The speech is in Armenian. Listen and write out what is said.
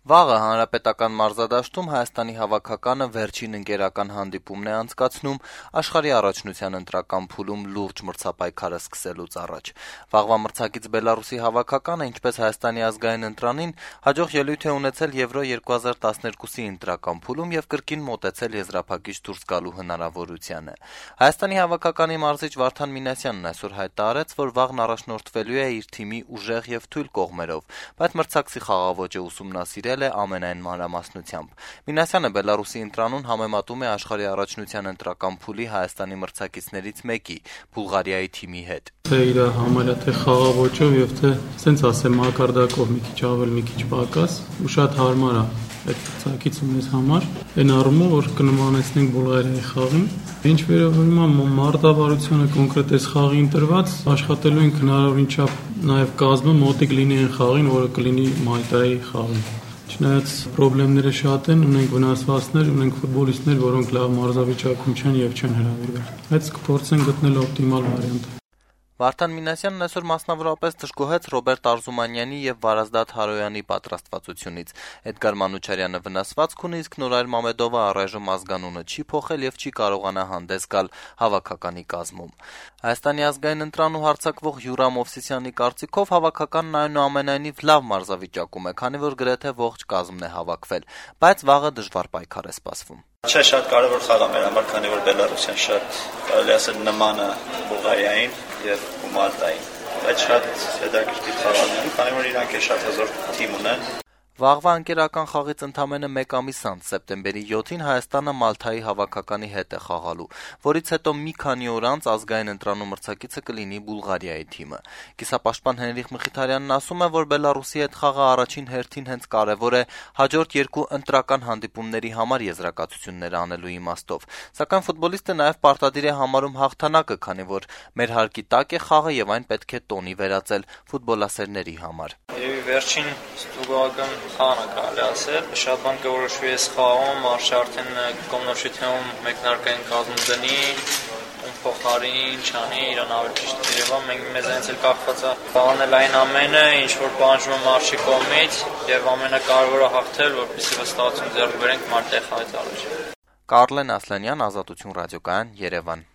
Վաղը հանրապետական մարզադաշտում Հայաստանի հավաքականը վերջին ընկերական հանդիպումն է անցկացնում աշխարհի առաջնության ընտրական փուլում լուրջ մրցապայքարը սկսելուց առաջ։ Վաղվա մրցակից Բելարուսի հավաքականը, ինչպես Հայաստանի ազգային ընտրանին, հաջող ելույթ է ունեցել Եվրո 2012-ի ընտրական փուլում եւ կրկին մոտեցել եզրափակիչ դուրս գալու հնարավորությանը։ Հայաստանի հավաքականի մարզիչ Վարդան Մինասյանն այսօր հայտարարեց, որ վաղն առաջնորդվելու է իր թիմի ուժեղ եւ թույլ կողմերով, բայց մրցակցի խաղաոճը ուսումնասիրել է ամենայն մանրամասնությամբ։ Մինասյանը Բելարուսի ընտրանուն համեմատում է աշխարհի առաջնության ընտրական փուլի Հայաստանի մրցակիցներից մեկի՝ Բուլղարիայի թիմի հետ։ Թե իր համարյա թե խաղաոճով եւ թե ասենց ասեմ մակարդակով մի քիչ ավել, մի քիչ պակաս, ու շատ հարմար է այդ մրցակիցը մեզ համար։ Այն առումով, որ կնմանեցնենք Բուլղարիայի խաղին, ինչ վերաբերում է մարտավարությանը կոնկրետ այս խաղի ընտրված, աշխատելու ենք հնարավորին չափ նաեւ կազմը մոտիկ լինի այն խաղին, որը կլինի Մալտայի խաղին։ Չնայած խնդիրները շատ են, ունենք վնասվածքներ, ունենք ֆուտբոլիստներ, որոնք լավ մարզավիճակում չեն եւ չեն հրավիրվել։ Բայց կփորձենք գտնել օպտիմալ վարիանտ։ Վարդան Մինասյանն այսօր մասնավորապես դժգոհեց Ռոբերտ Արզումանյանի եւ Վարազդատ Հարոյանի պատրաստվածությունից։ Էդգար Մանուչարյանը վնասվածք ունի, իսկ Նորայր Մամեդովը առայժմ ազգանունը չի փոխել եւ չի կարողանա հանդես գալ հավաքականի կազմում։ Հայաստանի ազգային ընտրանու հարձակվող Յուրա Մովսիսյանի կարծիքով հավաքականն այնուամենայնիվ լավ մարզավիճակում է, քանի որ գրեթե ողջ կազմն է հավաքվել, բայց վաղը դժվար պայքար է սպասվում։ Չէ, շատ կարևոր խաղ է մեր համար, քանի որ Բելարուսիան շատ կարելի ասել նման է Բուլղարիային եւ Մալտային, բայց շատ հետաքրքիր խաղ է, քանի որ իրանք շատ հզոր թիմ ունեն։ Վաղվա ընկերական խաղից ընդամենը մեկ ամիս անց սեպտեմբերի 7-ին Հայաստանը Մալթայի հավաքականի հետ է խաղալու, որից հետո մի քանի օր անց ազգային ընտրանու մրցակիցը կլինի Բուլղարիայի թիմը։ Կիսապաշտպան Հենրիխ Մխիթարյանն ասում է, որ Բելարուսի հետ խաղը առաջին հերթին հենց կարևոր է հաջորդ երկու ընտրական հանդիպումների համար եզրակացություններ անելու իմաստով։ Սակայն ֆուտբոլիստը նաև պարտադիր է համարում հաղթանակը, քանի որ մեր հարկի տակ է խաղը եւ այն պետք է տոնի վերածել ֆուտբոլասերների համար։ Վերջին ստուգական խաղն է կարելի ասել, շատ բան կորոշվի այս խաղում, արժե արդեն կողմնորոշությունում մեկնարկային կազմում դնի, ում փոխարին չանի, իրան ավելի ճիշտ երևա, մենք մեզանից էլ կախված է բանել այն ամենը, ինչ որ պահանջվում է մարզի կողմից, եւ ամենակարևորը հաղթել, որպեսզի վստահություն ձեռք բերենք մարտի խաղից առաջ։ Կարլեն Ասլանյան, Ազատություն ռադիոկայան, Երևան։